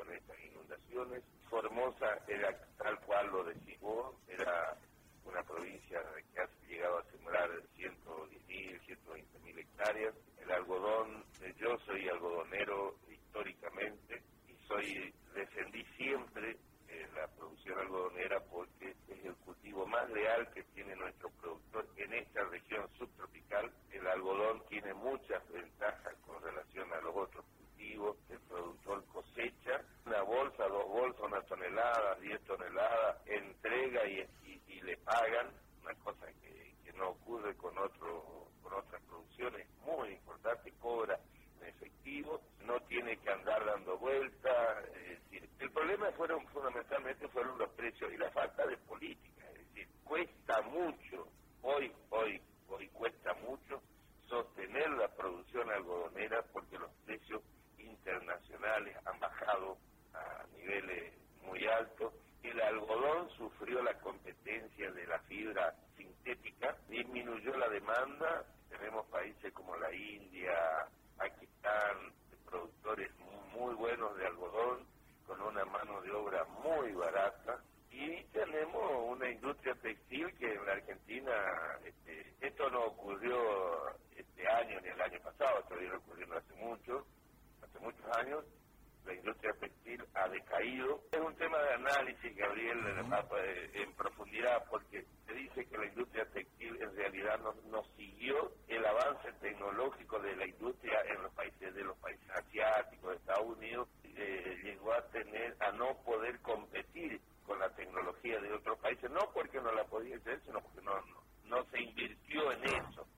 con estas inundaciones. Formosa era tal cual lo decís vos, era una provincia que ha llegado a sembrar 110.000, 120.000 hectáreas. El algodón, yo soy algodonero históricamente y defendí siempre la producción algodonera porque es el cultivo más leal que tiene nuestro productor en esta región subtropical. El algodón tiene muchas ventajas con relación a los otros cultivos. El productor cosecha una bolsa, 2 bolsas, 1 tonelada, 10 toneladas, entrega y le pagan, una cosa que no ocurre con otras producciones muy importantes, cobra en efectivo, no tiene que andar dando vueltas. El problema fundamentalmente fueron los precios y la falta de política, es decir, cuesta mucho, hoy cuesta mucho sostener la producción algodonera porque los precios internacionales han bajado a niveles muy altos. El algodón sufrió la competencia de la fibra sintética, disminuyó la demanda. Tenemos países como la India, Pakistán, productores muy buenos de algodón, con una mano de obra muy barata, y tenemos una industria textil que en la Argentina, esto no ocurrió este año ni el año pasado, esto viene ocurriendo hace muchos años. La industria textil ha decaído. Es un tema de análisis, Gabriel, en profundidad, porque se dice que la industria textil en realidad no siguió el avance tecnológico de la industria en los países asiáticos, de Estados Unidos, llegó a no poder competir con la tecnología de otros países, no porque no la podía hacer, sino porque no